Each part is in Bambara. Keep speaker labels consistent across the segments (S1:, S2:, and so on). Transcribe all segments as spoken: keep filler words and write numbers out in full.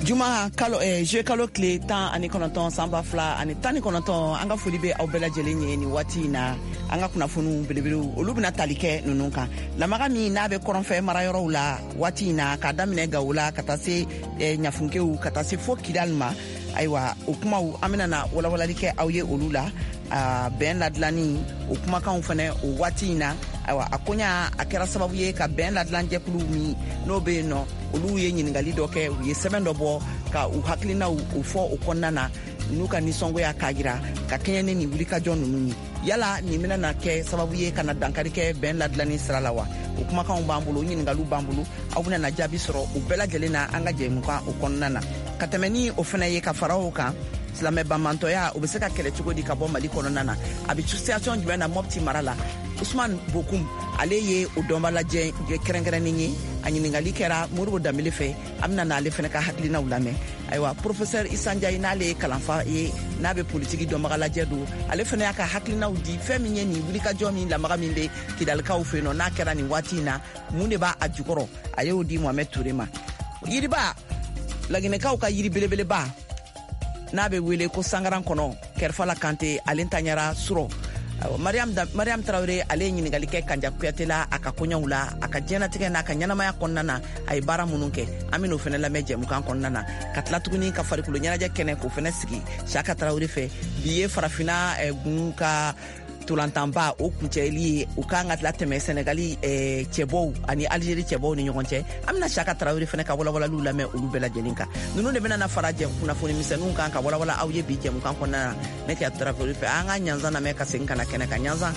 S1: Juma kalo eh je kalo kle tan ani kononton samba fla ani tani kononton anga foli be aw bela jelenye ni wati na anga kuna funu belebelu olu bina talike nununka la magami na be koronfe marayoro la wati na ka damine gawula kata se eh, nyafunkewu kata se fo kidalma aiwa ukuma amina na wala wala like awye olula uh, ben ladlani ukuma kan fane o wati na aiwa akonya akera sababu ye ka ben ladlan je kulu mi no be no olu ye nyingali doke ye seven dobo ka u haklina u fo ukonnana nuka nisongo ya kagira ka kenyene ni wulika jonu nuni yala ni mina na ke sababu ye kana dankari ke ben ladlani sralawa ukuma kan bambulu nyingalu bambulu awuna na jabi soro u bela gelena anga je muka ukonnana katemeni ofena ye ka farao kan Islamé bamantoya obeseka kele chugo di kabo mali kononana abi situation jumena mopti marala Ousmane Bokoum ale ye odomba la je kerengere ninyi anyini ngali kera murbo damile fe amna na ale fene ka haklina ulame aywa professeur Issa Ndiaye na le kalanfa ye na be politique do magala jedu ale fene ka haklina udi feminye ni wulika jomi la magami be kidalka u fe no na kera ni watina munde ba ajukoro aye odi Mohamed Tourema yiriba lagine ka ka yiri belebele ba na be wele ko sangaran kono kerfala kante alentanyara suro Mariam da, Mariam Traoré ale nyingali ke kanja kuyatela akakonya ula akajena tike na akanyana maya konnana ay bara mununke amino fene la meje mukan konnana katla tuguni ka farikulo nyana je kene ko fene sigi Chaka Traoré fe biye farafina e gunka tulantamba o kucheli ukanga tla teme Senegali e chebo ani Algérie chebo ni nyokonche amna Chaka Traoré fene ka wala wala lula me ulubela jelinka nunu de bena na faraje kuna foni misenu kan ka wala wala awye bije mukan konna ne ka Traoré fe anga nyanza na me ka senka na kene ka nyanza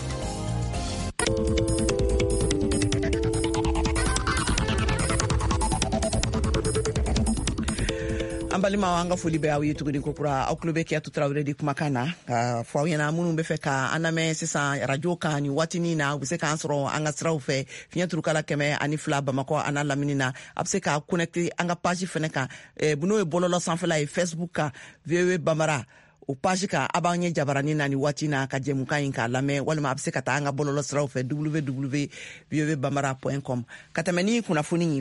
S1: ambalima wanga fuli be awi tugudi kokura aklube ki atu Traoré di kumakana uh, fo yana munu be fe ka aname sisa radio ka ni watini na ubse ka ansro anga straw fe finya turukala keme ani fla bamako ana laminina abse ka connecter anga page fene ka eh, buno e bololo sans fla e Facebook ka vewe bamara o page ka abanye jabarani na ni watina ka jemuka inka lame walma abse ka tanga bololo straw fe w w w point vewe bamara point com katameni kuna funi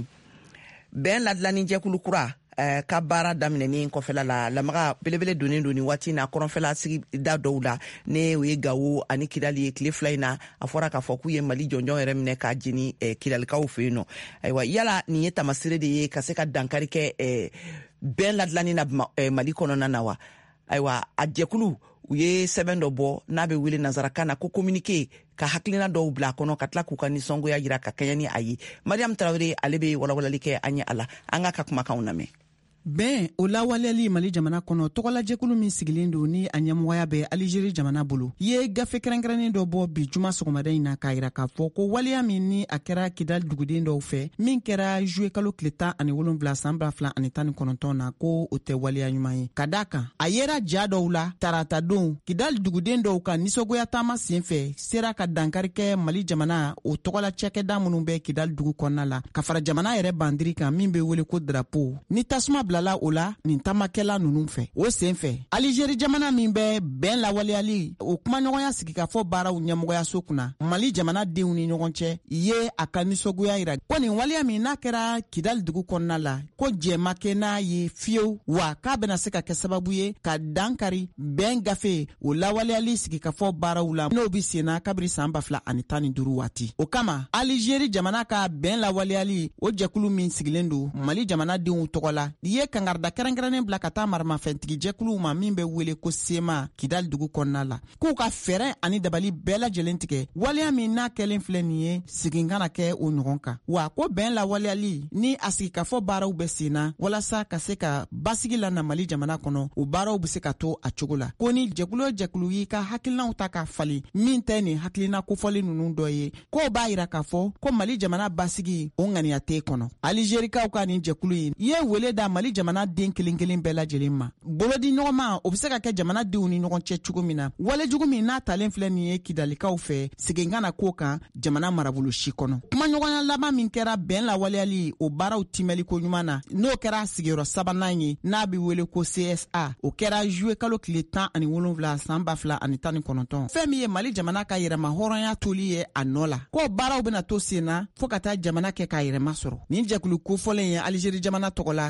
S1: ben ladlani je kulukura Uh, ka bara damine ni kofela la la maga belebele doni doni wati na koronfela sigi da dowla ne we gawo ani kidali kle flyna afora ka foku ye mali jonjon remne ka jini eh, kidal ka ofeno aywa yala ni yeta masire de ka seka dankari ke eh, ben ladlani na eh, mali konona nawa aywa adjekulu uye seven dobo na be wili nazarakana ko communiquer ka haklina do bla kono katla ku kan songo ya jira ka kanyani ayi Mariam Traoré alebe wala wala like anya ala anga ka kuma kauname
S2: Ben o lawaleli Mali jamana kono togola jekulu min sigilen do ni a ɲɛmɔgɔya bɛ Algérie jamana bolo ye gafe kɛrɛnkɛrɛnnen dɔ bɔ bi juma sɔgɔmada in na k'a yira k'a fɔ ko waleya min ni a kɛra Kidal duguden dɔw fɛ min kɛra juillet kalo tile tan ani wolonwula san ba fila ani tan ni kɔnɔntɔn na ko o tɛ waleya ɲuman ye ka daa kan a yera ja dɔw la tarata don Kidal duguden dɔw ka nisɔgoya taama sen fɛ sera ka dankari kɛ Mali jamana o tɔgɔla cɛkɛda minnu bɛ Kidal dugu kɔnɔna la ka fara jamana yɛrɛ bandiri kan min bɛ wele ko drapeau ni tasuma bilala o la nin tamakɛla nunu fɛ o sen fɛ Algérie jamana min bɛ bɛn lawaleyali o kumaɲɔgɔnya sigi ka fɔ baaraw ɲɛmɔgɔyaso kunna Mali jamana denw ni ɲɔgɔn cɛ ye a ka nisɔgoya yira ko nin waleya min n'a kɛra Kidal dugu kɔnɔna la ko jɛma kɛ n'a ye fiyewu wa k'a bɛna se ka kɛ sababu ye ka dankari bɛn gafe o lawaleyali sigi ka fɔ baaraw la n'o bi senna kabiri san ba fila ani tan ni duuru waati o kama Algérie jamana ka bɛn lawaleyali o jɛkulu min sigilen do Mali jamana denw tɔgɔ la ye kangarida kɛrɛnkɛrɛnnen bila ka taa maramafɛntigi jɛkuluw ma min bɛ wele ko sema Kidal dugu kɔnɔna la k'u ka fɛɛrɛ ani dabali bɛɛ lajɛlen tigɛ waleya min n'a kɛlen filɛ nin ye sigin kana kɛ o ɲɔgɔn kan wa ko bɛn lawaleyali ni a sigi ka fɔ baaraw bɛ senna walasa ka se ka basigi la na Mali jamana kɔnɔ o baaraw bɛ se ka to a cogo la ko ni jɛkulu o jɛkulu y'i ka hakilinaw ta ka fali min tɛ nin hakilina kofɔli ninnu dɔ ye k'o b'a yira k'a fɔ ko Mali jamana basigi o ŋaniya tɛ kɔnɔ Algérikaw ka nin jɛkulu in ye wele da Mali jamana den kelen kelen bɛɛ lajɛlen ma bolodi ɲɔgɔnma o bɛ se ka kɛ jamana denw ni ɲɔgɔn cɛ cogo min na wale jugu min n'a talen filɛ nin ye Kidalikaw fɛ segin kana k'o kan jamana marabolo si kɔnɔ kuma ɲɔgɔnya laban min kɛra bɛn lawaleyali o baaraw timɛliko ɲuman na n'o kɛra sigiyɔrɔ sabanan ye n'a bɛ wele ko C S A o kɛra juillet kalo tile tan ani wolonwula san ba fila ani tan ni kɔnɔntɔn fɛn min ye Mali jamana ka yɛrɛma hɔrɔnya toli ye a nɔ la k'o baaraw bɛna to sen na fo ka taa jamana kɛ k'a yɛrɛma sɔrɔ nin jɛkulu kofɔlen ye Algérie jamana tɔgɔ la ye wele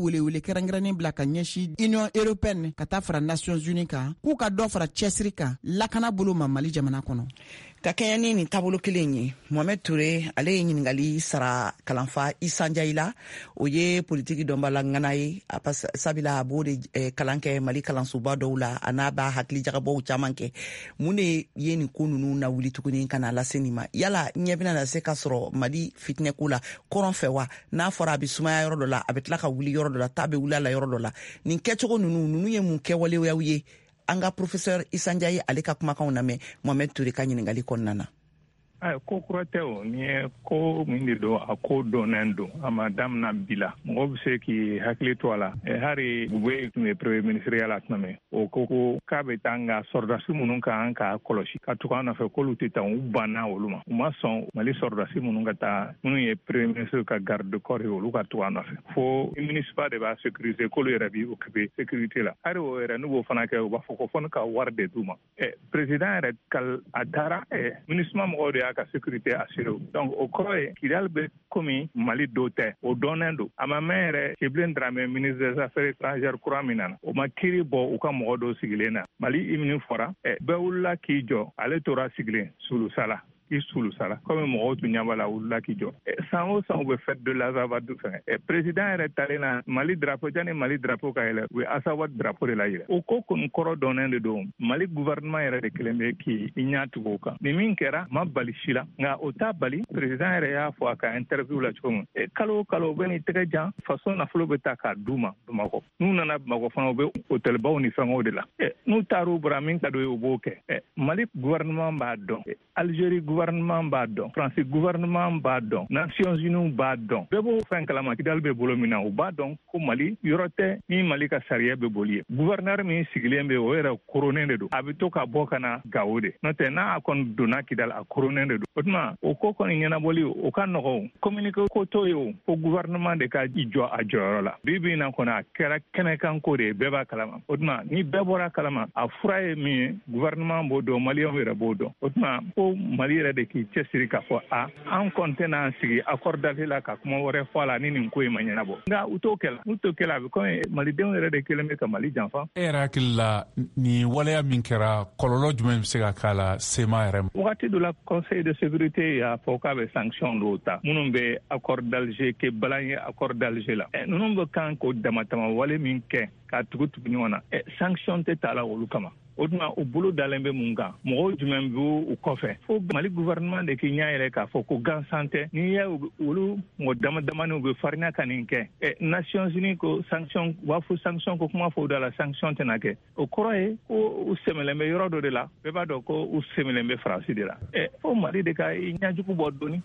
S2: welewele kɛrɛnkɛrɛnnen bila ka ɲɛsi union européenne ka taa fara nations unies kan k'u ka dɔ fara cɛsiri kan lakana bolo ma Mali jamana kɔnɔ.
S1: Ka kɛɲɛ ni nin taabolo kelen ye, Mohamed Touré ale ye ɲiningali sara kalanfa Issa Ndiaye la. O ye politiki dɔnbala ŋana ye sabila a b'o de eh, kalan kɛ Mali kalansoba dɔw la a n'a b'a hakili jagabɔw caman kɛ. Mun de ye nin ko ninnu na wuli tuguni ka na lase nin ma? Yala ɲɛ bɛna na se ka sɔrɔ Mali fitinɛko la kɔrɔn fɛ wa? N'a fɔra a bɛ sumaya yɔrɔ dɔ la a bɛ tila ka wuli yɔrɔ dɔ la ta bɛ wuli a la yɔrɔ dɔ la. Nin kɛcogo ninnu ninnu ye mun kɛwaleyaw ye? An ka professeur Issa Ndiaye ale ka kumakanw lamɛn Mohamed Touré ka ɲiningali kɔnɔna na.
S3: Ay, ko kura tɛ o ni ye ko min de don a ko dɔnnen don a ma damina bi la mɔgɔ bɛ se k'i hakili to a la hari Bube tun ye premier ministre ya la tuma min o ko ko k'a bɛ taa nka sɔrɔdasi minnu kan k'a kɔlɔsi ka tugu an nɔfɛ k'olu tɛ taa u banna olu ma u ma sɔn Mali sɔrɔdasi minnu ka taa minnu ye premier ministre ka garde corps ye olu ka tugu an nɔfɛ fo municipal de b'a sécuriser k'olu yɛrɛ b'i occuper sécurité la hari o yɛrɛ n'u b'o fana kɛ u b'a fɔ ko fo ne ka wari de d'u ma président yɛrɛ a taara municipal mɔgɔw de y'a ka sécurité assurée donc o kɔrɔ ye Kidal bɛ komi Mali dɔ tɛ o dɔnnen don a ma mɛn yɛrɛ Tchiblin Dramé ministre des affaires étrangères kura min na o ma kiiri bɔ u ka mɔgɔ dɔw sigilen na Mali hymne fɔra bɛɛ wulila k'i jɔ ale tora sigilen Sulusala i Sulusala comme mɔgɔw tun ɲɛ b'a la wulila k'i jɔ san o san u bɛ fête de l'Azawad fɛngɛ président yɛrɛ talen na Mali drapeau jani Mali drapeau ka yɛlɛ u ye Azawad drapeau de la yɛlɛ o ko kɔni kɔrɔ dɔnnen de don Mali gouvernement yɛrɛ de kelen bɛ k'i ɲɛ tugu o kan ni min kɛra ma bali si la nka o t'a bali président yɛrɛ y'a fɔ a ka interview la cogo min kalo o kalo u bɛ ni tɛgɛ jan faso nafolo bɛ ta k'a d'u ma Bamakɔ n'u nana Bamakɔ fana u bɛ hôtelbaw ni fɛngɛw de la n'u taar'u bara min ka d'u ye u b'o kɛ Mali gouvernement b'a dɔn Algérie gouvernement b'a dɔn France gouvernement b'a dɔn Nations Unies b'a dɔn bɛɛ b'o fɛn kalama Kidal bɛ bolo min na u b'a dɔn ko Mali yɔrɔ tɛ min Mali ka sariya bɛ boli ye gouverneur min sigilen bɛ o yɛrɛ koronen de don a bɛ to ka bɔ ka na Gao de n'o tɛ n'a kɔni donna Kidal a koronen de don o tuma o ko kɔni ɲɛnabɔli o ka nɔgɔ communiqué ko to ye o fo gouvernement de ka i jɔ a jɔyɔrɔ la bi bi in na kɔni a kɛra kɛnɛkan ko de ye bɛɛ b'a kalama o tuma ni bɛɛ bɔra kalama a fura ye min ye gouvernement b'o dɔn maliyɛnw yɛrɛ b'o dɔn o tuma ko Mali yɛrɛ de k'i cɛsiri k'a fɔ a an kɔni tɛna sigi accord d'Alger la ka kuma wɛrɛ fɔ a la ni nin ko in ma ɲɛnabɔ nka u t'o kɛla n'u t'o kɛla a bɛ komi malidenw yɛrɛ de kelen bɛ ka Mali janfa. E yɛrɛ hakili la ni waleya min kɛra kɔlɔlɔ jumɛn bɛ se ka k'a la sema yɛrɛ ma. Wagati dɔ la conseil de sécurité y'a fɔ k'a bɛ sanction dɔw ta minnu bɛ accord d'Alger kɛ balan ye accord d'Alger la ninnu bɛ kan k'o damatama wale min kɛ k'a tugu tugu ɲɔgɔn na sanction tɛ ta la olu kama. O tuma o bolo dalen bɛ mun kan mɔgɔw jumɛn b'u kɔfɛ fo Mali gouvernement de k'i ɲɛ yɛrɛ k'a fɔ ko gansan tɛ n'i y'a olu mɔgɔ dama damani u bɛ farinya ka nin kɛ Nations Unies ko sanction u b'a fɔ sanction ko kuma fɔ o da la sanction tɛna kɛ o kɔrɔ ye ko u sɛmɛlen bɛ yɔrɔ dɔ de la bɛɛ b'a dɔn ko u sɛmɛlen bɛ Faransi de la fo Mali de ka i ɲɛjugu bɔ dɔɔni.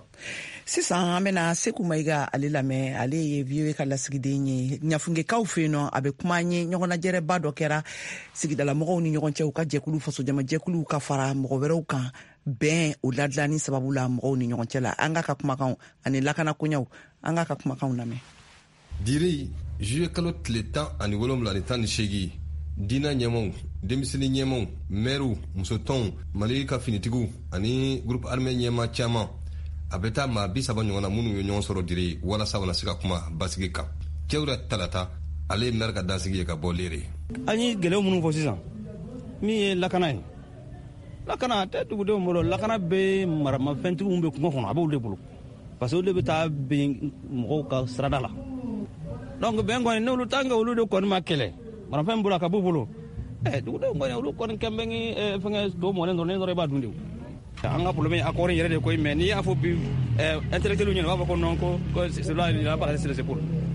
S1: Sisan an bɛna Seku Mayiga ale lamɛn ale ye V O A ka lasigiden ye ɲafungekaw fɛ yen nɔ a bɛ kuma an ye ɲɔgɔnnajɛrɛba dɔ kɛra sigidalamɔgɔw ni ɲɔgɔn cɛ u ka jɛkulu fasojama jɛkuluw ka fara mɔgɔ wɛrɛw kan bɛn o ladilanni sababu la mɔgɔw ni ɲɔgɔn cɛ la an ka ka kumakanw ani lakana koɲɛw an ka ka kumakanw lamɛn.
S4: Diri juillet kalo tile tan ani wolonwula ni tan ni seegin diina ɲɛmaw denmisɛnnin ɲɛmaw mɛriw musotɔnw Mali ka finitigiw ani groupe armé ɲɛma caman a bɛ taa maa bi saba ɲɔgɔn na minnu ye ɲɔgɔn sɔrɔ Diri walasa wana se ka kuma basigi kan cɛw yɛrɛ talata ale ye maire ka dansigi ye ka bɔ leere.
S5: An ye gɛlɛya minnu fɔ sisan min ye lakana ye lakana tɛ dugudenw bolo lakana bɛ maramafɛntigiw bɛ kungo kɔnɔ a b'olu de bolo parce que olu de bɛ taa bɛn mɔgɔw ka sirada la donc bɛn kɔni n'olu tant que olu de kɔni ma kɛlɛ maramafɛn bolo a ka b'u bolo ɛ dugudenw kɔni olu kɔni kɛn bɛ fɛngɛ to mɔnen dɔrɔn ne dɔrɔn i b'a dun de an ka problème accord yɛrɛ de koyi mais n'i y'a fɔ bi intellectuel ɲɛna u b'a fɔ ko non ko cela il n'a pas laissé c'est pour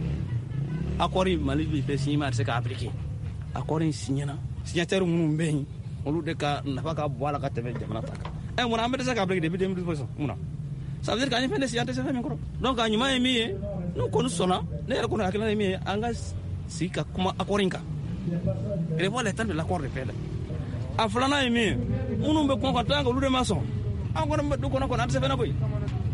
S5: accord Mali bi fɛ signé ma se ka appliquer accord signé na signataire minnu bɛ yen olu de ka nafa ka bɔ a la ka tɛmɛ jamana ta kan ɛ mun an bɛ se ka appliquer depuis deux mille dix mun na ça veut dire k'an ye fɛn de signé an tɛ se fɛn min kɔrɔ donc a ɲuman ye min ye n'u kɔni sɔnna ne yɛrɛ kɔni hakilina ye min ye an ka sigi ka kuma accord in kan il faut le temps de l'accord de paix a filanan ye min ye minnu bɛ kɔn ka taa olu de ma sɔn an kɔni bɛ du kɔnɔ kɔni an tɛ se fɛn koyi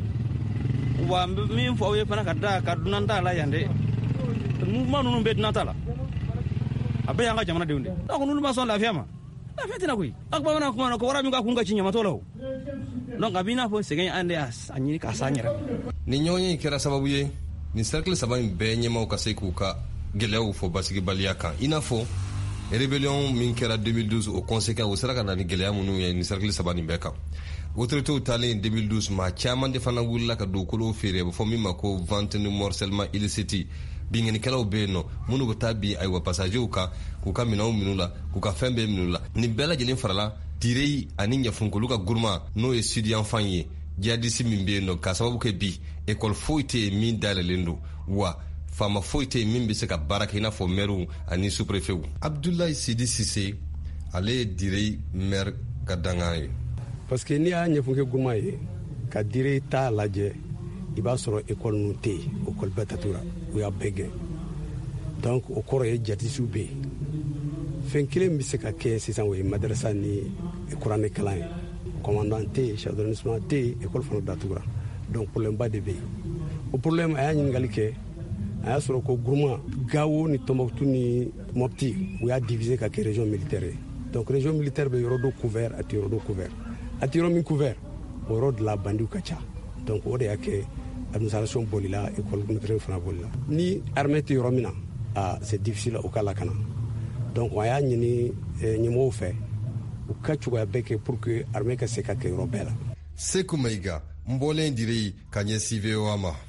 S5: wa min fɔ aw ye fana ka da ka dunan t'a la yan dɛ mouvement ninnu bɛ dunan t'a la a bɛɛ y'an ka jamanadenw de donc n'olu ma sɔn lafiya ma lafiya tɛna koyi a bamanan kuma na ko wara min ka kun ka ci ɲamatɔ la o donc a b'i n'a fɔ sɛgɛn an de y'a ɲini k'a s'an yɛrɛ.
S4: Ni ɲɔgɔn ye kɛra sababu ye ni cercle saba in bɛɛ ɲɛmaw ka se k'u ka gɛlɛyaw fɔ basigibaliya kan i n'a fɔ rébellion min kɛra deux mille douze o conséquent o sera ka na ni gɛlɛya minnu ye ni cercle saba nin bɛɛ kan autorités talen deux mille douze maa caman de fana wulila ka dugukolo feere a bɛ fɔ min ma ko vente ni morcellement illicite bingenikɛlaw bɛ yen nɔ minnu bɛ taa bi ayiwa pasagew kan k'u ka minɛnw minnu la k'u ka fɛn bɛɛ minnu la nin bɛɛ lajɛlen farala direyi ani ɲafunkolu ka guruma n'o ye sudiyanfan ye jihadisi min bɛ yen nɔ k'a sababu kɛ bi ekɔli foyi tɛ yen min dayɛlɛlen don wa faama foyi tɛ yen min bɛ se ka baara kɛ i n'a fɔ mɛriw ani sous-préfets abdulayi sidi sise ale ye direyi maire ka dangan ye.
S6: parce que n'i y'a ɲɛfɔ kɛ guruma ye ka direyi ta lajɛ i b'a sɔrɔ ekɔli ninnu tɛ yen ekɔli bɛɛ tatura u y'a bɛɛ gɛn donc o kɔrɔ ye jatisiw bɛ yen fɛn kelen bɛ se ka kɛ sisan o ye madarasa ni kuranɛ kalan ye commandant tɛ yen chef d'arrondissement tɛ yen ekɔli fana datugura donc problème ba de bɛ yen o problème a y'a ɲininkali kɛ a y'a sɔrɔ ko guruma Gawo ni Tombouctou ni Mopti u y'a diviser ka kɛ région militaire ye donc région militaire bɛ yɔrɔ dɔ couvert a tɛ yɔrɔ dɔ couvert a tɛ yɔrɔ min couvert o yɔrɔ de la bandiw ka ca donc o de y'a kɛ administration bolila école militaire fana bolila ni armée tɛ yɔrɔ min na ah c'est difficile o ka lakana donc a y'a ɲini ɲɛmɔgɔw fɛ u ka cogoya bɛɛ kɛ pour que armée ka se ka kɛ yɔrɔ bɛɛ la.
S4: Seku Mayiga n bɔlen dir'i ka ɲɛ C V O A ma.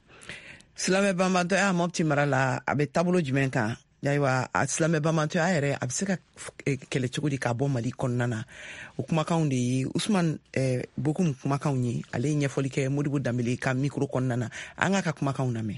S1: silamɛ banbatɔya Mopti mara la a bɛ taabolo jumɛn kan ayiwa a silamɛ banbatɔya yɛrɛ a bɛ se ka kɛlɛ cogo di k'a bɔ Mali kɔnɔna na o kumakanw de ye Usman eh, Bokum kumakanw ye ale ye ɲɛfɔli kɛ Modibo Dambele ka micro kɔnɔna na an ka ka kumakanw lamɛn.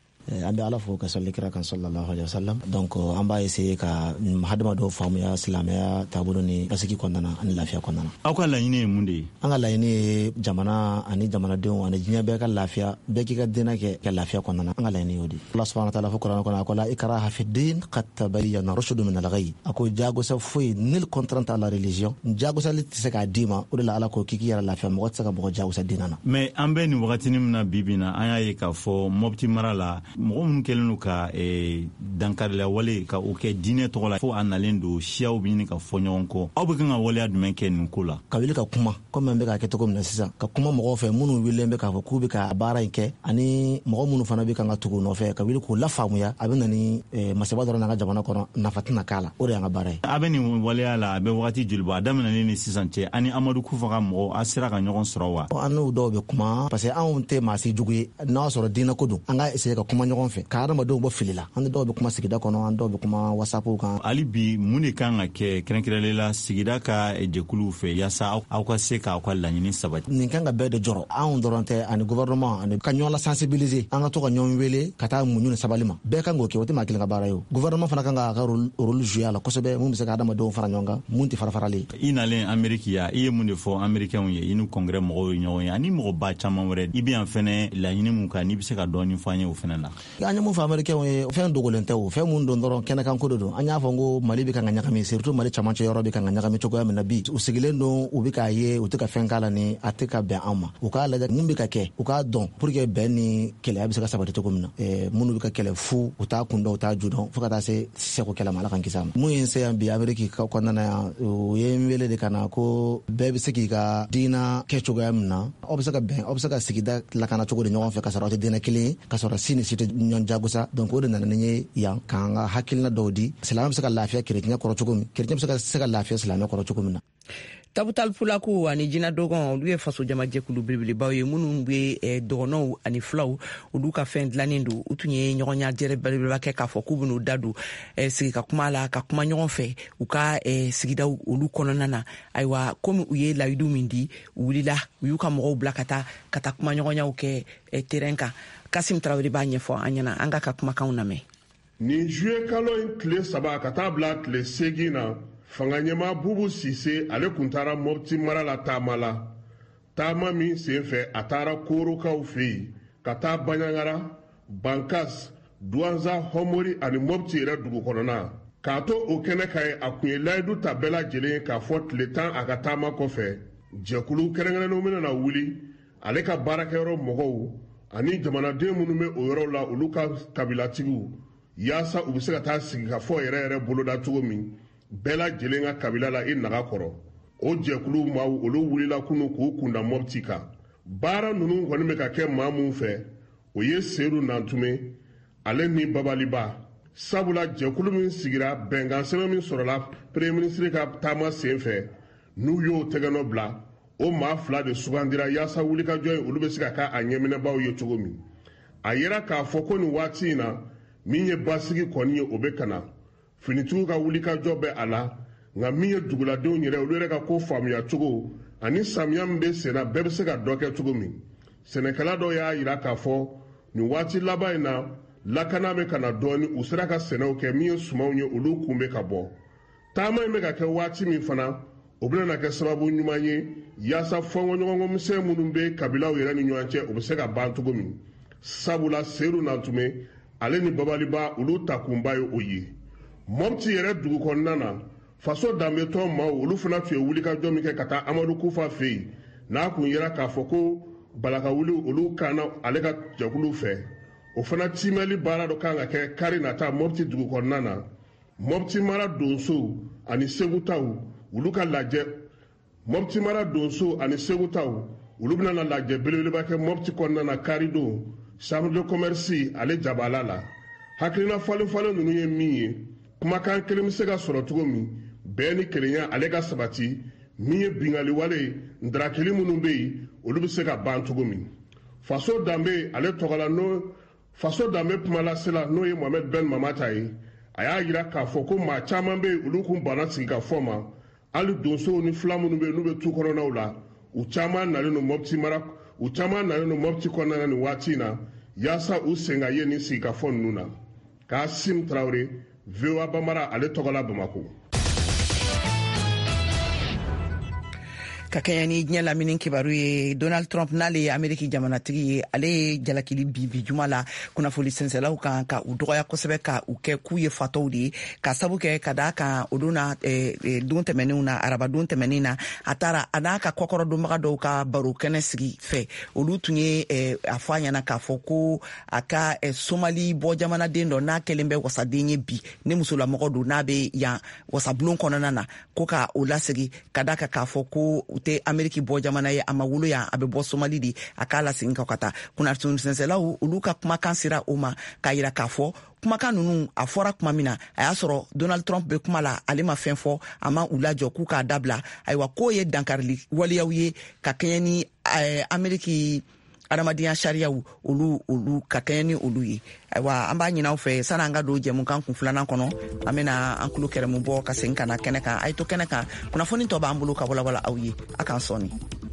S7: an bɛ ala fo ka sɔli kira kan sallallahu alaihi wasallam donc an b'a essayer ka hadamadenw faamuya silamɛya taabolo ni basigi kɔnɔna na ani lafiya kɔnɔna na.
S5: aw ka laɲini ye mun de ye? an
S7: ka laɲini ye jamana ani jamanadenw ani diɲɛ bɛɛ ka lafiya bɛɛ k'i ka diinɛ kɛ ka lafiya kɔnɔna na an ka laɲini y'o de. Allah subhanahu wa ta'ala fo kuranɛ kɔnɔ a ko la ikraha fi din qad tabayyana rushdu min al-ghayy a ko jagosa foyi nil contrainte à la religion jagosali tɛ se k'a d'i ma o de la ala ko k'i k'i yɛrɛ lafiya mɔgɔ tɛ se ka mɔgɔ jagosa diinɛ na.
S5: mais an bɛ nin wagatinin min na bibi na an y'a ye k'a fɔ Mopti mara la mɔgɔ minnu kɛlen don ka dankarila wale ka o kɛ diinɛ tɔgɔ la fo a nalen don siyaw bɛ ɲini ka fɔ ɲɔgɔn kɔ aw bɛ kan ka waleya jumɛn kɛ nin ko la?
S7: ka wuli ka kuma komi an bɛ k'a kɛ cogo min na sisan ka kuma mɔgɔw fɛ minnu wililen bɛ k'a fɔ k'u bɛ ka baara in kɛ ani mɔgɔ minnu fana bɛ kan ka tugu nɔfɛ ka wuli k'u lafaamuya a bɛ na ni masaba dɔrɔn n'an ka jamana kɔnɔ nafa tɛna k'a la o de y'an ka baara ye. a
S5: bɛ nin waleya la a bɛ wagati joli bɔ a daminɛlen ni sisan cɛ ani Amadu Kufa ka mɔgɔw a sera ka ɲɔgɔn sɔrɔ wa?
S7: an n'u dɔw bɛ kuma parce que anw tɛ maa si jugu ye n'a sɔrɔ diinɛ ko don an ka essayer ka kuma ɲɔgɔn fɛ ka adamadenw bɔ fili la an dɔw bɛ kuma sigida kɔnɔ an dɔw bɛ kuma whatsapp kan.
S5: hali bi mun de kan ka kɛ kɛrɛnkɛrɛnlen la sigida ka jɛkuluw fɛ yaasa aw ka se k'aw ka laɲini sabati?
S7: nin kan ka bɛɛ de jɔrɔ anw dɔrɔn tɛ ani gouvernement ani ka ɲɔgɔn la sensibiliser an ka to ka ɲɔgɔn wele ka taa muɲu ni sabali ma bɛɛ kan k'o kɛ o tɛ maa kelen ka baara ye o gouvernement fana kan k'a ka rôle jouer a la kosɛbɛ mun bɛ se ka adamadenw fara ɲɔgɔn kan mun tɛ fara faralen.
S5: i nalen Amérique ya i ye mun de fɔ américains ye i ni congrès mɔgɔw ye ɲɔgɔn ye ani mɔgɔba caman wɛrɛ i bɛ yan fɛnɛ laɲini mun kan n'i bɛ se ka dɔɔni fɔ an ye o fɛnɛ la?
S7: an ye mun fɔ américains ye fɛn dogolen tɛ o fɛn mun don dɔrɔn kɛnɛkan ko de don an y'a fɔ ko Mali bɛ kan ka ɲagami surtout Mali camancɛ yɔrɔ bɛ kan ka ɲagami cogoya min na bi u sigilen don u bɛ k'a ye u tɛ ka fɛn k'a la ni a tɛ ka bɛn an ma u k'a lajɛ mun bɛ ka kɛ u k'a dɔn pour que bɛn ni kɛlɛya bɛ se ka sabati cogo min na minnu bɛ ka kɛlɛ fu u t'a kun dɔn u t'a ju dɔn fo ka taa se seko kɛlɛ ma ala kan kisi a ma. mun ye n se yan bi Amérique kɔnɔna na yan u ye n wele de ka na ko bɛɛ bɛ se k'i ka diina kɛ cogoya min na aw bɛ se ka bɛn aw bɛ se ka sigida lakana cogo de ɲɔgɔn fɛ ka sɔrɔ aw tɛ diinɛ kelen ye ka sɔrɔ si ni si tɛ ɲɔgɔn jagosa donc o de nana ni ye yan k'an ka hakilina dɔw di silamɛ bɛ se ka lafiya kerecɛn kɔrɔ cogo min kerecɛn bɛ se ka se ka lafiya silamɛ kɔrɔ cogo min na.
S1: Tabutal Fulaku ani Jina Dogon olu ye faso jamajɛkulu belebelebaw ye minnu bɛ dɔgɔnɔw ani filaw olu ka fɛn dilannen don u tun ye ɲɔgɔn ɲajɛrɛ belebeleba kɛ k'a fɔ k'u bɛn'u da don sigi ka kuma la ka kuma ɲɔgɔn fɛ u ka sigidaw olu kɔnɔna na ayiwa komi u ye layidu min di u wulila u y'u ka mɔgɔw bila ka taa ka taa kuma ɲɔgɔnyaw kɛ terrain kan Kasim Tarawele b'a ɲɛfɔ an ɲɛna an ka ka kumakanw lamɛn.
S8: nin juillet kalo in tile saba ka taa bila tile seegin na fanga ɲɛmaa Bubu Sise ale kun taara Mopti mara la taama la taama min senfɛ a taara Korokaw fɛ yen ka taa Baɲangara Bankas Douanza Homori ani Mopti yɛrɛ dugu kɔnɔna k'a to o kɛnɛ ka ye a kun ye layidu ta bɛɛ lajɛlen k'a fɔ tile tan a ka taama kɔfɛ jɛkulu kɛrɛnkɛrɛnnenw bɛna wuli ale ka baarakɛyɔrɔ mɔgɔw ani jamanaden minnu bɛ o yɔrɔ la olu ka kabilatigiw yaasa u bɛ se ka taa sigi ka fɔ yɛrɛ yɛrɛ boloda cogo min bɛɛ lajɛlen ka kabila la i naga kɔrɔ o jɛkulu maaw olu wulila kunu k'u kunda Mopti kan baara ninnu kɔni bɛ ka kɛ maa mun fɛ o ye Seru Nantume ale ni Babaliba. Sabula jɛkulu min sigira bɛnkan sɛbɛn min sɔrɔla premier ministre ka taama sen fɛ n'u y'o tɛgɛnɔ bila o maa fila de sugandira yaasa wulikajɔ ye olu bɛ se ka kɛ a ɲɛminɛbaw ye cogo min. A yera k'a fɔ ko nin waati in na min ye basigi kɔni ye o bɛ ka na finitigiw ka wulikajɔ bɛ a la nka min ye duguladenw yɛrɛ olu yɛrɛ ka ko faamuya cogo ani samiya min bɛ sen na bɛɛ bɛ se ka dɔ kɛ cogo min. Sɛnɛkɛla dɔw y'a yira k'a fɔ nin waati laban in na lakana bɛ ka na dɔɔni u sera ka sɛnɛw kɛ min ye sumanw ye olu kun bɛ ka bɔ. Taama in bɛ ka kɛ waati min fana o bɛna na kɛ sababu ɲuman ye yaasa fɔnkɔɲɔgɔnkɔ misɛn minnu bɛ kabilaw yɛrɛ ni ɲɔgɔn cɛ o bɛ se ka ban cogo min. Sabula Seru Nantume ale ni Babaliba olu takunba ye o ye. Mɔpti yɛrɛ dugu kɔnɔna na faso danbetɔ maaw olu fana tun ye wulikajɔ min kɛ ka taa Amadu Kufa fɛ yen n'a kun yera k'a fɔ ko balakawuli olu kana ale ka jɛkulu fɛ. O fana timɛli baara dɔ kan ka kɛ kari nata Mɔpti dugu kɔnɔna na. Mɔpti mara donso ani Segu taw olu ka lajɛ Mɔpti mara donso ani Segu taw olu bɛna na lajɛ belebeleba kɛ Mɔpti kɔnɔna na kari don chambre de commerce ale jabala la. Hakilina falen falen ninnu ye min ye kumakan kelen bɛ se ka sɔrɔ cogo min bɛɛ ni kelenya ale ka sabati min ye bingali wale ndarakili minnu bɛ yen olu bɛ se ka ban cogo min. Faso danbe ale tɔgɔla n'o faso danbe kumalasela n'o ye Mohamed Ben Mamata ye a y'a yira k'a fɔ ko maa caman bɛ yen olu kun banna sigi ka fɔ ma hali donsow ni fila minnu bɛ yen n'u bɛ tu kɔnɔnaw la u caman nalen no Mɔpti mara u caman nalen no Mɔpti kɔnɔna na nin waati in na yaasa u sen ka ye nin sigi ka fɔ ninnu na. Kasim Traore V O A Bambara ale tɔgɔla Bamako.
S1: Ka kɛɲɛ ni diɲɛ lamini kibaru ye Donald Trump n'ale ye Ameriki jamanatigi ye ale ye jalakili bi bi juma la kunnafoni sɛnsɛlaw kan ka u dɔgɔya kosɛbɛ ka u kɛ k'u ye fatɔw de ye ka sabu kɛ ka daa kan o don na don tɛmɛnenw na araba don tɛmɛnen na a taara a n'a ka kɔkɔrɔ donbaga dɔw ka baro kɛnɛ sigi fɛ olu tun ye a fɔ a ɲɛna k'a fɔ ko a ka Somali bɔ jamanaden dɔ n'a kɛlen bɛ wasaden ye bi ne musolamɔgɔ don n'a bɛ yan wasabulon kɔnɔna na ko ka o lasegi ka daa kan k'a fɔ ko u tɛ Ameriki bɔ jamana ye a ma wolo yan a bɛ bɔ Somali de a k'a lasegin ka taa kunnafoni sɛnsɛlaw olu ka kumakan sera o ma k'a yira k'a fɔ kumakan ninnu a fɔra kuma min na a y'a sɔrɔ Donald Trump bɛ kuma la ale ma fɛn fɔ a ma u lajɔ k'u k'a dabila ayiwa k'o ye dankarili waleyaw ye ka kɛɲɛ ni Ameriki adamadenya sariyaw olu olu ka kɛɲɛ ni olu ye ayiwa an b'a ɲin'aw fɛ sani an ka don jɛmukan kun filanan kɔnɔ an bɛna an tulo kɛrɛmu bɔ ka segin ka na kɛnɛ kan a ye to kɛnɛ kan kunnafoni tɔ b'an bolo ka walawala aw ye a k'an sɔni.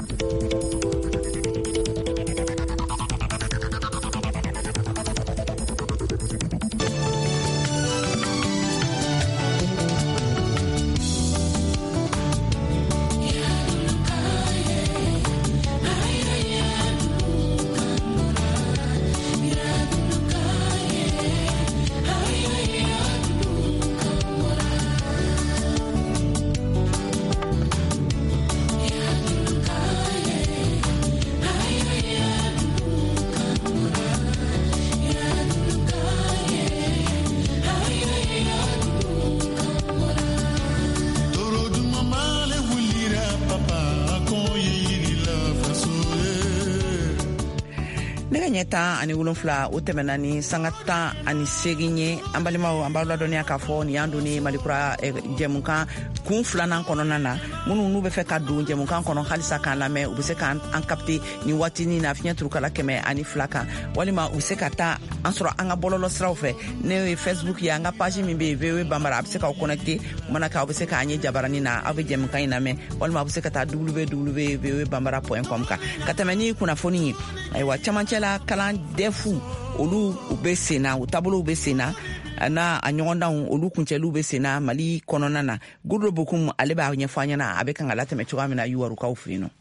S1: tan ani wolonfila o tɛmɛna ni sanga tan ani segin ye an balimaw an b'a ladɔniya k'a fɔ nin y'an don ni Malikura jɛmukan kun filanan kɔnɔna na minnu n'u bɛ fɛ ka don jɛmukan kɔnɔ halisa k'an lamɛn u bɛ se k'an kapte nin waatinin na fiɲɛ turukala kɛmɛ ani fila kan walima u bɛ se ka taa an sɔrɔ an ka bɔlɔlɔ siraw fɛ ne ye Facebook ye an ka page min bɛ yen V O A Bambara a bɛ se k'aw connecté o mana kɛ aw bɛ se k'an ye jabaranin na aw bɛ jɛmukan in lamɛn walima aw bɛ se ka taa w w w point v o a bambara point com kan ka tɛmɛ ni kunnafoni ye ayiwa camancɛla kalan dɛfu olu u bɛ sen na u taabolow bɛ sen na n'a a ɲɔgɔndanw olu kuncɛliw bɛ sen na Mali kɔnɔna na Goudro Bokoum ale b'a ɲɛfɔ an ɲɛna a bɛ kan ka latɛmɛ cogoya min na Yuwarukaw fɛ yen nɔ.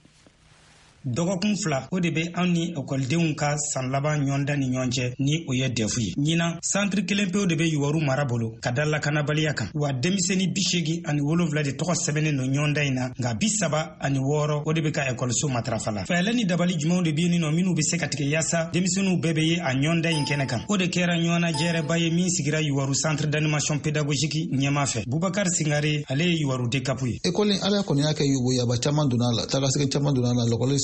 S9: dɔgɔkun fila o de bɛ anw ni ekɔlidenw ka san laban ɲɔgɔnda ni ɲɔgɔn cɛ ni o ye dɛfu ye ɲinan santiri kelen pewu de bɛ Yuwaru mara bolo ka da lakanabaliya kan wa denmisɛnnin bi seegin ani wolonwula de tɔgɔ sɛbɛnnen don ɲɔgɔnda in na nka bi saba ani wɔɔrɔ o de bɛ ka ekɔliso matarafa la fɛɛrɛ ni dabali jumɛnw de bɛ yen nɔ minnu bɛ se ka tigɛ yaasa denmisɛnninw bɛɛ bɛ ye a ɲɔgɔnda in kɛnɛ kan o de kɛra ɲɔgɔnna jɛrɛba ye min sigira Yuwaru centre d'animation pédagogique ɲɛma fɛ Bubakar Singare ale ye Yuwaru dekapu ye
S10: ekɔli ala kɔni y'a kɛ yugo yaba caman donna la tagasɛgɛ caman donna la lɔkɔli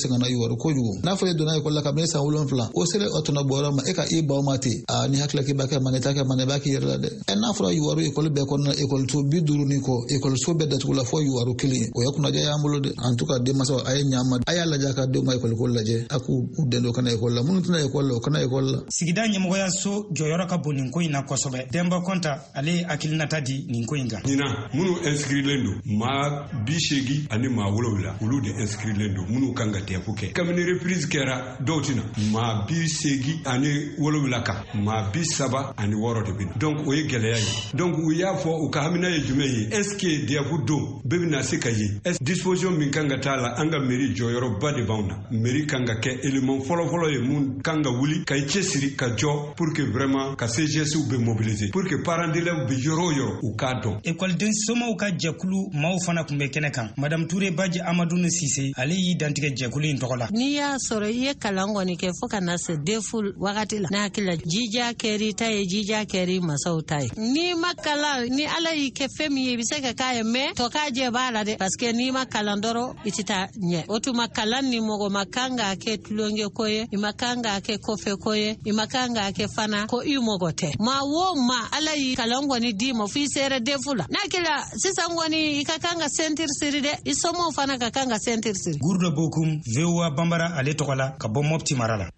S10: singana yuwaru kojugu na fo dona ikola kabne sa wulon fla o sele otuna bora ma e ka e ba mate a ni hakla ki baka maneta ka maneba ki yerla de en na fo yuwaru ikol be kon ikol to biduru ni ko ikol so be dat kula fo yuwaru kili o yakuna ja yambulo de en tout cas de maso ay nyama ayala jaka de ma ikol kol laje aku dendo kana ikol la mun tuna ikol la kana ikol la
S9: sigida nyemoya so joyora ka bonin ko ina kosobe demba konta ale akilina tadi nin ko inga
S11: nina munu inscrit lendo ma bishegi ani ma wolowla ulu de inscrit lendo munu kanga te fuke kamini reprise kera dotina ma bishegi ani wolowla ka ma bisaba ani woro de bin donc o yegele yayi donc o ya fo o ka hamina ye jumeyi est ce que de fu do bebina sikayi est disposition min kanga tala anga meri joyoro bade bauna meri kanga ke element folo folo ye mun kanga wuli kay chesiri ka jo pour que vraiment ka C G S be mobiliser pour que parents d'élèves be yoro yoro ou ka don
S9: école den soma ou ka jakulu maw fana kumbe kenekan madame Touré Badji Amadou ne Cissé ale yi dantige jakulu in tokola
S12: ni ya soro ye kalango ni ke foka na se deful wakati la na kila jija keri tay jija keri masau tay ni makala ni ala yi ke femi ye biseka kaye me to ka je bala de parce que ni makala ndoro itita nye otu makala ni mogo makanga ke tulonge koye imakanga ke kofe koye imakanga ke fana ko imogote ma wo ma ala yi kalango ni dimo fi sere defula na kila sisa ngoni ikakanga sentir siri de isomo fana kakanga sentir siri
S9: gurdo bokum vewa bambara ale tokola ka bo mopti marala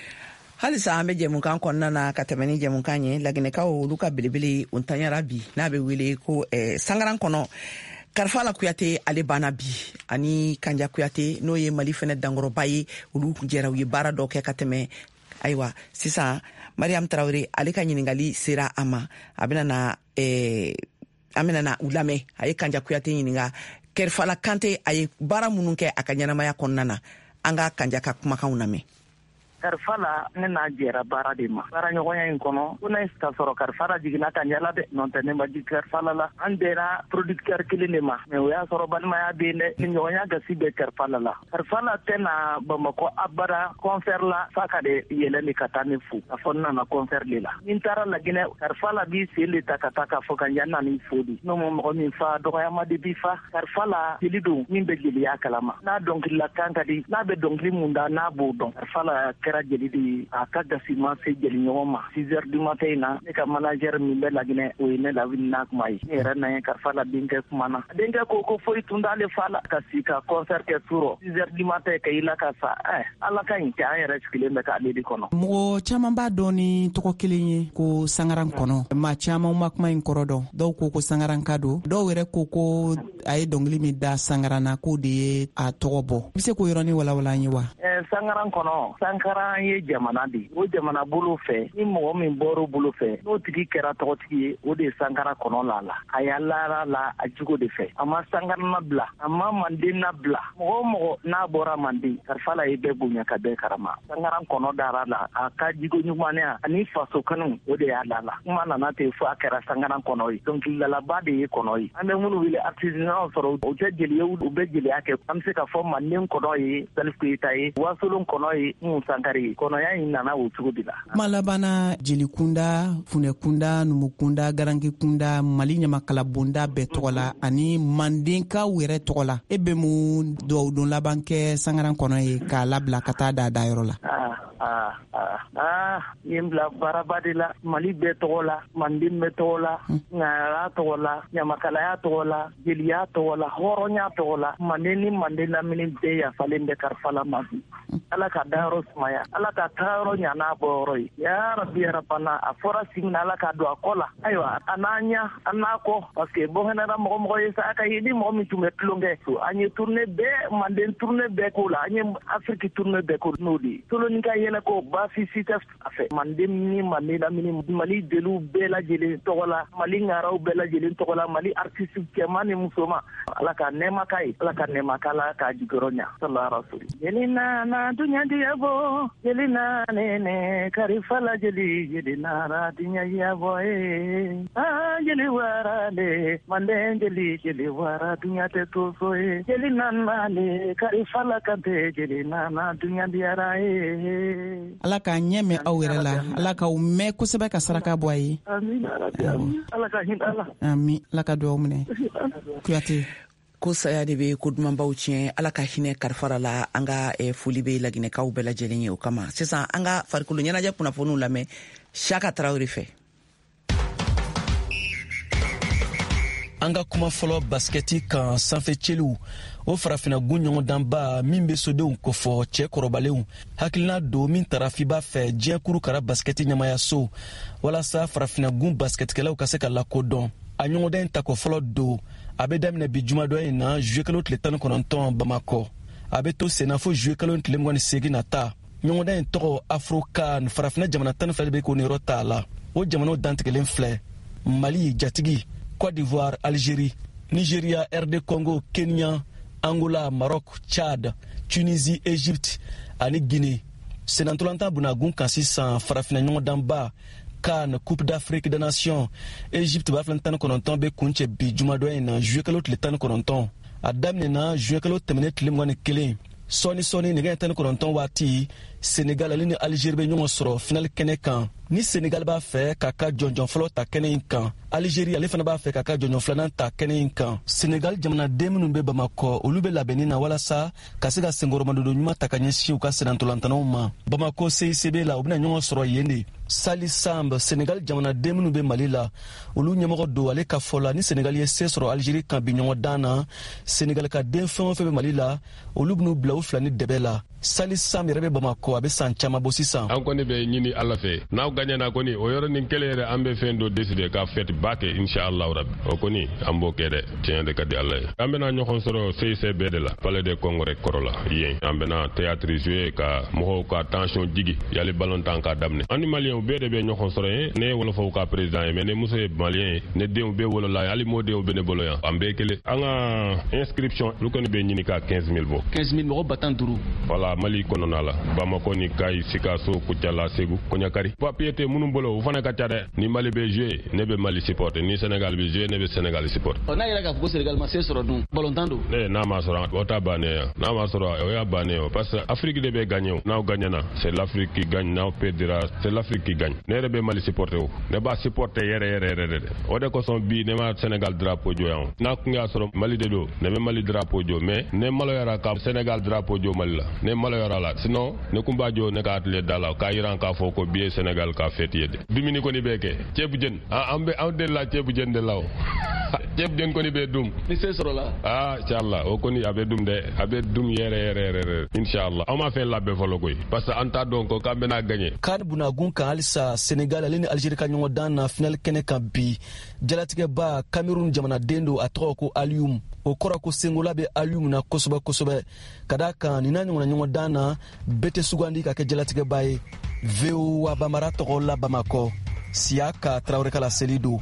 S1: halisa ambe je mun kan konna na katemeni je mun kanye lagine ka o luka bilibili untanya rabi na be wile ko eh, sangaran kono Karfala Kuyate ale bana bi ani Kanja Kuyate no ye Mali fene dangoro baye ulu jera wi bara do ke kateme aywa sisa Mariam Traoré ale ka nyiningali sera ama abina na eh amina na ulame ay Kanja Kuyate nyininga Karfala Kante ay bara mununke akanyana maya konnana anga Kanja ka kuma kauname
S13: Karfala ne na jera bara de ma bara nyogonya in kono una sta soro Karfala jigina Kanja de non tane ma jig Karfala la andera producteur kilinema me ya soro ban ma ya de ne nyogonya ga sibe Karfala la Karfala tena Bamako abara concert la saka de yele ni katani fu afonna na concert lila intara la gine Karfala bi sele takataka foka yana ni fodi no mo mo mi fa do ya ma de bi fa Karfala dilidu min be jili ya kalama na donc la kanga di na be donc limunda na bo don Karfala jeli di akaga sima se jeli nyoma six heures du matin na ne ka manager mi be lagine o ne la winna kumai era na Karfala binke kumana denga ko ko foi tundale fala kasika concert ke turo six heures du matin ka ila ka sa eh ala kan ta era skile me ka de kono
S2: mo chama ba doni to ko kilinye ko sangaran kono ma chama makma in korodo do ko ko sangaran kado do were ko ko ay dongli mi da sangarana ko de a togobo bise ko yoroni wala wala nyiwa
S13: eh sangaran kono sankara ye jamana di o jamana bulu fe ni mo min boro bulu fe no tigi kera to tigi o de sankara kono la la ayala la ajugo de fe ama sangara na bla ama mande na bla mo mo na bora mande Karfala e be bunya ka be karama sangara kono dara la aka jigo nyumane ani faso kanu o de ala la mana na te fu akera sangara kono yi donc la la ba de kono yi ande munu wile artisanal soro o jeli u be jeli ake am se ka fo manen kono yi self kuitai wasulun kono yi mu sankari kono ya inana utugudila
S2: malabana jeli kunda fune kunda numu kunda garangi kunda mali nyama kala bunda be tola ani mandenka were tola ebe mu do don labanke sangaran kono e ka labla kata da dairo la
S13: ah ah ah ah yimbla barabadila mali be tola mandim be tola ngara tola nyama kala ya tola jeli ya tola horonya tola maneni mandela mini be ya falende Karfala mazi ala ka dairo smaya ala ka taro nyana boroi ya rabbi rabbana afora singna ala ka do akola aywa ananya anako parce que bo hena mo mo yesa aka yidi mo mi tume tlonge so anye tourner be manden tourner be ko la anye afrique tourner be ko nodi tolo ni ka yela ko ba fi sita afa mandem ni manila mini mali delu be la jeli togola mali ngaraw be la jeli togola mali artiste kemani musoma ala ka nema kai ala ka nema kala ka jigoronya sallallahu alaihi wasallam yelina na dunya diabo yelina nene Karfala jeli jeli nara dunya yabo e ah jeli warale mande jeli jeli wara dunya te toso e jeli nanale Karfala kante jeli nana dunya diara e
S2: ala ka nyeme awirela ala ka umme kusebe ka saraka boyi
S13: amin ala ka hin ala
S2: amin ala ka do mune kuyate
S1: ko saya de be ko dumanbaw tiɲɛ ala ka hinɛ karifara la an ka eh, foli be laginɛkaw bɛɛ lajɛlen ye o kama sisan an ka farikolo ɲɛnajɛ kunnafoniw lamɛn Shaka Traoré fɛ.
S14: an ka kuma fɔlɔ baskɛti kan sanfɛcɛliw o farafina gun ɲɔgɔndanba min be sodenw kofɔ cɛ kɔrɔbalenw hakilina don min tara fiba fɛ diɲɛ kuru kara baskɛti ɲamayaso walasa farafina gun baskɛtikɛlaw ka se ka lakodɔn a ɲɔgɔndan ta ko fɔlɔ don a be daminɛ bi jumadɔ in na juillet kalo tile tan ni kɔnɔntɔn bamakɔ a be to senna fo juillet kalo tile mugan ni segin nata ɲɔgɔndan in tɔgɔ afrokan farafina jamana tan ni fila de be k'o niyɔrɔ t'a la o jamanaw dantigɛlen filɛ mali jatigi Côte d'Ivoire, Algérie, Nigeria, R D Congo, Kenya, Angola, Maroc, Tchad, Tunisie, Égypte, ani Guinée. Senantolanta bunagun kan sisan farafina ɲɔgɔndan ba CAN, Coupe d'Afrique des Nations. Égypte b'a filɛ tan ni kɔnɔntɔn be kuncɛ bi jumadɔ in na juillet kalo tile tan ni kɔnɔntɔn. A daminɛna juillet kalo tɛmɛnen tile mugan ni kelen. Sɔni sɔni nɛgɛ tan ni kɔnɔntɔn waati Sénégal ale ni Algérie be ɲɔgɔn sɔrɔ final kɛnɛ kan. Ni Sénégal b'a fɛ k'a ka jɔnjɔn fɔlɔ ta kɛnɛ in kan, Algérie ale fana b'a fɛ k'a ka jɔnjɔn filanan ta kɛnɛ in kan. Sénégal jamanaden minnu be Bamakɔ olu be labɛnni na walasa ka se ka senkɔrɔmadodo ɲuman ta ka ɲɛsin u ka senantolantanaw ma. Bamakɔ C I C B la u bena ɲɔgɔn sɔrɔ yen de. Sali Samb Sénégal jamanaden minnu be Mali la olu ɲɛmɔgɔ don ale ka fɔ la ni Sénégal ye se sɔrɔ Algérie kan bi ɲɔgɔndan na Sénégal ka den fɛn o fɛn be Mali la olu ben'u bila u fila ni dɛbɛ la. Sali Samb yɛrɛ be Bamakɔ a be san caman bɔ sisan.
S15: An kɔni be ɲini Ala fɛ n'aw gagnana kɔni o yɔrɔ nin kelen yɛrɛ an be fɛn dɔ décider ka fête ba kɛ inshallah rabbi o kɔni an b'o kɛ dɛ tiɲɛ de ka di Ala ye. An bena ɲɔgɔn sɔrɔ C I C B de la Palais de Congrès kɔrɔ la yen an bena théâtre jouer ka mɔgɔw ka tension jigi yali ballontan ka daminɛ ani malien bɛɛ de be ɲɔgɔn sɔrɔ yen ne ye wolofaw ka président ye mais ne muso ye malien ye ne denw be wolola hali mo denw be ne bolo yan an bɛɛ kelen an ka inscription olu kɔni be ɲini ka quinze mille bɔ
S14: quinze mille mɔgɔ ba tan duuru
S15: voilà Mali kɔnɔna la Bamako ni Kayi Sikaso Kucala Segu Konyakari papier te minnu bolo u fana ka ca dɛ ni Mali be jouer ne be Mali supporter ni Sénégal be jouer ne be Sénégal supporter
S14: ɔ n'a yɛrɛ k'a fɔ ko Sénégal ma se sɔrɔ dun ballontan don
S15: ne n'a ma sɔrɔ o ta bannen ya n'a ma sɔrɔ o y'a bannen o parce que Afrique de be gagné n'aw gagnana c'est l'Afrique qui gagne n'aw perdra c'est l'Afrique qui gagne ne yɛrɛ be Mali supporter o ne b'a supporter yɛrɛ yɛrɛ yɛrɛ de o de kosɔn bi ne ma Sénégal drapeau jo yan n'a kun y'a sɔrɔ Mali de do ne be Mali drapeau jo mais ne maloyara ka Sénégal drapeau jo Mali la ne maloyara la sinon ne kun b'a jo ne ka atelier da la k'a yiran k'a fɔ ko bi ye Sénégal ka fête ye de dumuni kɔni bɛ kɛ ceebu jën an bɛ an de la ceebu jën de la o ceebu jën kɔni bɛ dum
S14: ni se sɔrɔ la
S15: ah inchallah o kɔni a bɛ dum dɛ a bɛ dum yɛrɛ yɛrɛ yɛrɛ inchallah an ma fɛn labɛn fɔlɔ koyi parce que an t'a dɔn ko k'an bɛna gagner
S14: kan bunagun kan halisa Sénégal ale ni Algérie ka ɲɔgɔndan na final kɛnɛ kan bi jalatigɛba Cameroun jamanaden do a tɔgɔ ko Alioum o kɔrɔ ko sengola be Alioum na kosɛbɛ kosɛbɛ ka da kan nin n'a ɲɔgɔnna ɲɔgɔndan na bɛɛ tɛ sugandi ka kɛ jalatigɛba ye V O A Bamara tɔgɔ la Bamakɔ Siaka Traoré ka laseli do.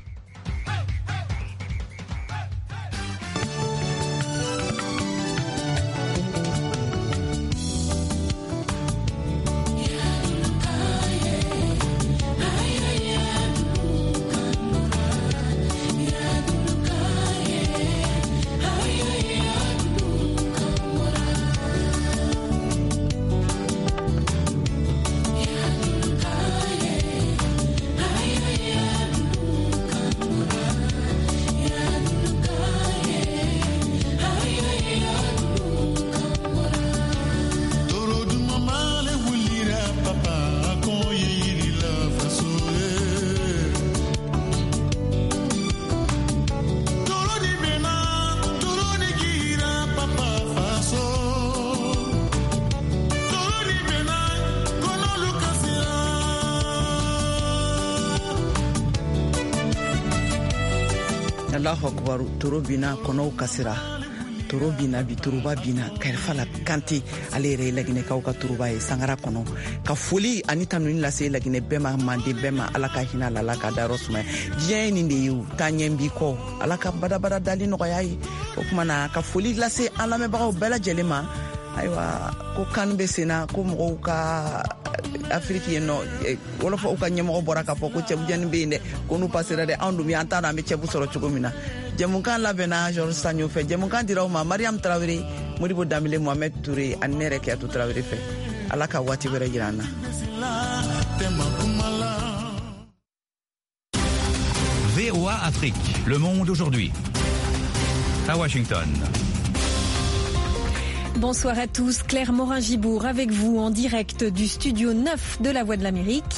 S1: Allahu akbar toro bina kɔnɔw kasira toro bina bi turuba bina Karifala Kante ale yɛrɛ ye laginɛkaw ka turuba ye sangara kɔnɔ ka foli ani tanuni lase laginɛ bɛɛ ma mande bɛɛ ma ala ka hinɛ la ala ka dayɔrɔ sumaya diɲɛ ye nin de ye taa ɲɛ bi kɔ ala ka badabada dali nɔgɔya ye o kuma na ka foli lase an lamɛnbagaw bɛɛ lajɛlen ma ayiwa ko kan bɛ senna ko mɔgɔw ka Afrique yen nɔ wolofaw ka ɲɛmɔgɔ bɔra k'a fɔ ko cɛbujɛni bɛ yen dɛ ko n'u pasera dɛ anw dun an t'a dɔn an bɛ cɛbu sɔrɔ cogo min na jɛmukan labɛnna Georges Sagno fɛ jɛmukan dira aw ma Mariam Traoré Modibo Dambele Mohamed Touré ani ne yɛrɛ Kiyatu Traoré fɛ ala ka waati wɛrɛ jira an na.
S16: V O A Afrique, le monde aujourd'hui. à Washington.
S17: Bonsoir à tous, Claire Morin-Gibourg avec vous en direct du studio neuf de la Voix de l'Amérique.